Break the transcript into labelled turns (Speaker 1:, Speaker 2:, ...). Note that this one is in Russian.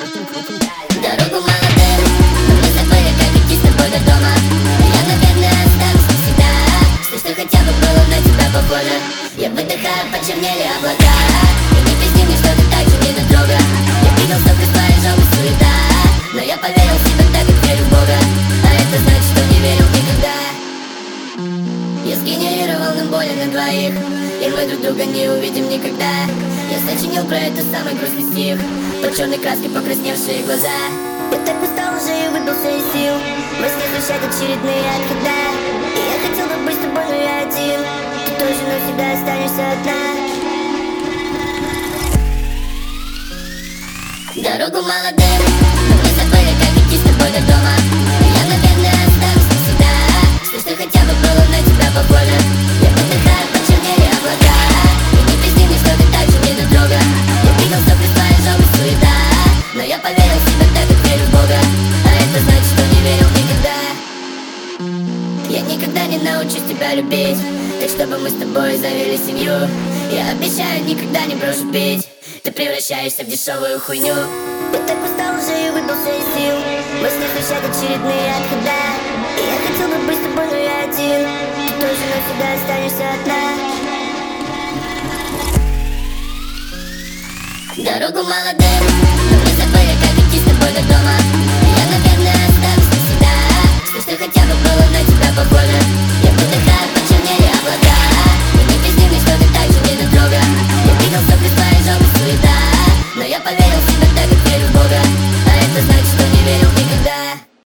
Speaker 1: Дорогу молодым, но мы забыли, как идти с тобой до дома. Я, наверное, останусь навсегда. Все, что хотя бы было на тебя похоже. Я выдыхаю, почернели облака. И не пизди мне, что ты так же недотрога. Я видел, что ты твоя жопа суета. Но я поверил в себя так, как верю в Бога. А это значит, что не верил никогда. Я сгенерировал нам боли на двоих, и мы друг друга не увидим никогда. Я сочинил про это самый грустный стих, под черной краской покрасневшие глаза. Я так устал уже и выбился из сил, во сне встречать очередные отхода. И я хотел бы быть с тобой, но я один. Ты тоже навсегда останешься одна. Дорогу молодым, но мы забыли, как идти с тобой до дома. Я, наверное, останусь навсегда. Все, что хотя бы было на тебя похоже. Я выдыхаю, почернели облака. И не пизди мне, что ты так же недотрога. Я видел, что ты твоя жопа суета. Но я поверил в себя так, как верю в Бога. А это значит, что не верил никогда. Я никогда не научусь тебя любить, так чтобы мы с тобой завели семью. Я обещаю, никогда не брошу пить. Ты превращаешься в дешевую хуйню. Я так устал уже и выбился из сил, во сне встречать очередные отхода. И я хотел бы быть с тобой, но я один. Ты тоже навсегда останешься одна. Дорогу молодым, но мы забыли, как идти с тобой до дома. Я, наверное, останусь навсегда. Все, что хотя бы было на тебе